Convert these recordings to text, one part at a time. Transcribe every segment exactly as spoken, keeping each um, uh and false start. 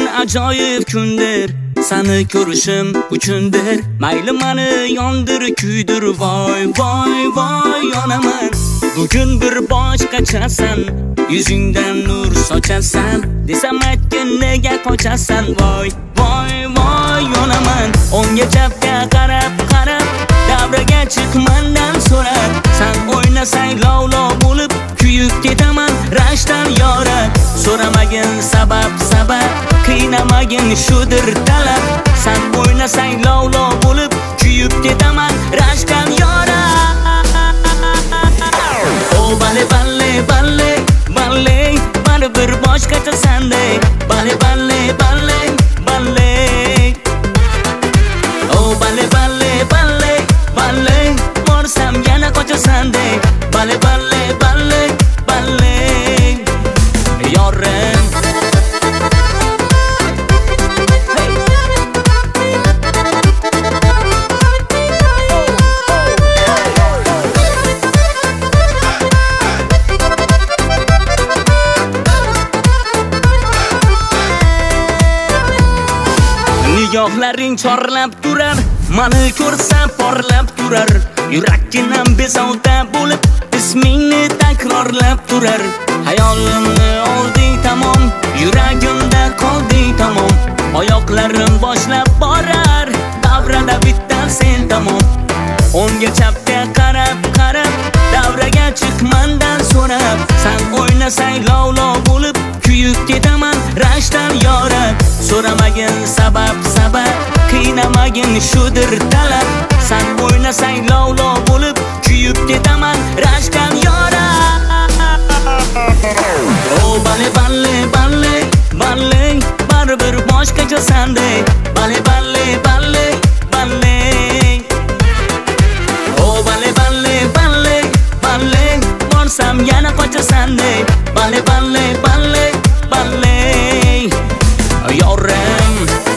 ajoyib kundir, seni ko'rishim uchundir. Mayli meni yondir, kuydir, voy voy voy yonaman. Bugun bir boshqachasan, yuzingdan nur sochasan. Desam aytgin nega qochasan, voy voy voy yonaman. O'ngga chapga qarab qarab davraga chiq mendan so'rab. Sen o'ynasang lovlov bo'lib kuyib ketaman rashdan yora. So'ramagin sabab sabab, qiynamagin shudir talab. Sen o'ynasang lovlov bo'lib kuyib ketaman rashdan yora. Oh bale bale bale bale, bari bir boshqacha sende. Bale bale bale bale, oh bale bale bale bale, borsam yana qochasan de. Bale bale bale bale yorim. Nigohlaring chorlab turar, meni ko'rsa porlab turar. Yurakkinam bezovta bo'lib ismingni takrorlab turar. Hayolimni olding tamom, yuragimda qolding tamom. Oyoqlarim boshlab borar, davrada bitta sen tamom. O'ngga chapga qarab qarab davraga chiq mendan so'rab. Sen o'ynasang lovlov bo'lib kuyib ketaman rashdan yora. So'ramagin sabab sabab, qiynamagin shudir talab. Sen o'ynasang lovlov bo'lib kuyib ketaman rashdan yora. Oh bale bale bale bale, baribir boshqacha sende. Bale bale bale bale, oh bale bale bale bale, borsam yana qochasan de. Bale bale bale bale yorim.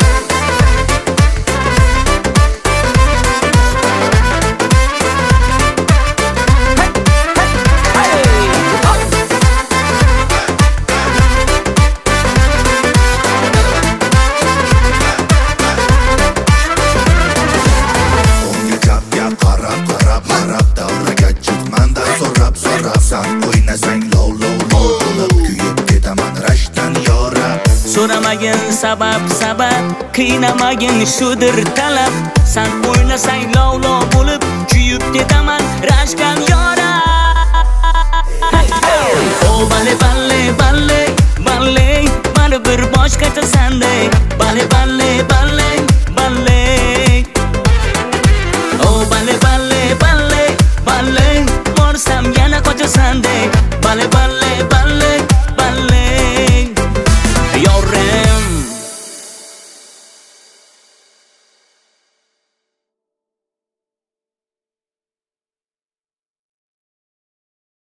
So'ramagin sabab sabab, qiynamagin shudir talab. Sen o'ynasang lovlov bo'lib kuyib ketaman rashdan yora. Oh bale bale bale bale, baribir boshqacha sende. Bale bale bale bale, oh bale bale bale bale, borsam yana qochasan de. Bale bale